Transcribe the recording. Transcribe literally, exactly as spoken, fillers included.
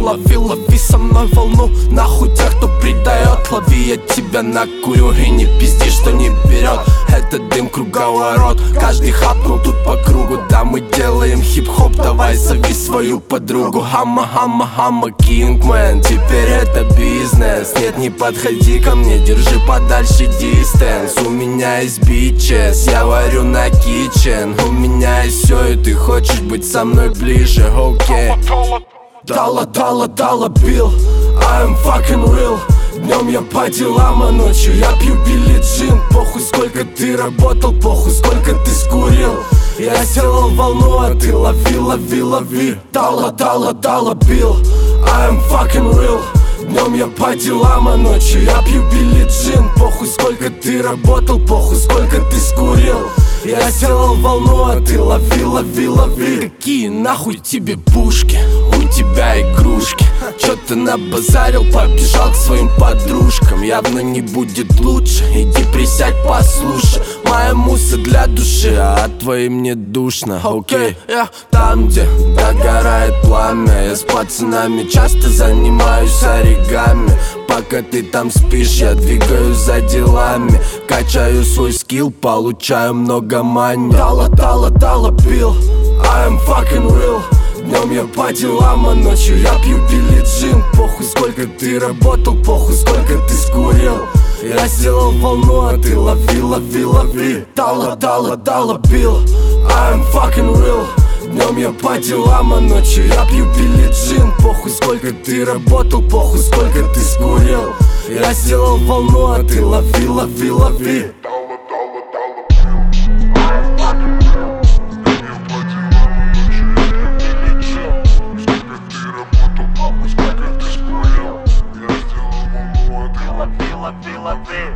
лови, лови со мной волну. Нахуй тех, кто предает. Лови, я тебя накурю и не пизди, что не берет. Это дым круговорот, каждый хапнул тут по кругу. Да, мы делаем хип-хоп, давай зови свою подругу. Хама, хама, хама, кингмен, теперь это бизнес. Нет, не подходи ко мне, держи подальше дистанс. У меня есть бичес, я варю на кичен. У меня есть все, и ты хочешь быть со мной ближе, окей. Дала, дала, дала, бил, I am fucking real. Днем я по делам, а ночью я пью Билли Джин. Похуй, сколько ты работал, похуй, сколько ты скурил. Я сделал волну, а ты лови, лови, лови. Дала, дала, дала, бил, I am fucking real. Днем я по делам, а ночью я пью Билли Джин. Похуй, сколько ты работал, похуй, сколько ты скурил. Я сделал волну, а ты лови, лови, лови. Какие нахуй тебе пушки? У тебя игрушки. Чё ты набазарил, побежал к своим подружкам. Явно не будет лучше, иди присядь, послушай. Моя музыка для души, а от твоей мне душно. Окей, я там, где догорает пламя. Я с пацанами часто занимаюсь оригами. Пока ты там спишь, я двигаюсь за делами. Качаю свой скилл, получаю много мани. Дала, дала, дала, бил, I am fucking real. Днем я по делам, а ночью я пью Билли Джин. Похуй, сколько ты работал, похуй, сколько ты скурил. Я сделал волну, а ты лови, лови, лови. Дала, дала, дала, бил, I am fucking real. Днем я по делам, а ночью я пью Билли Джин. Похуй, сколько ты работал, похуй, сколько ты скурил. Я сделал волну, а ты лови, лови, лови. Love me.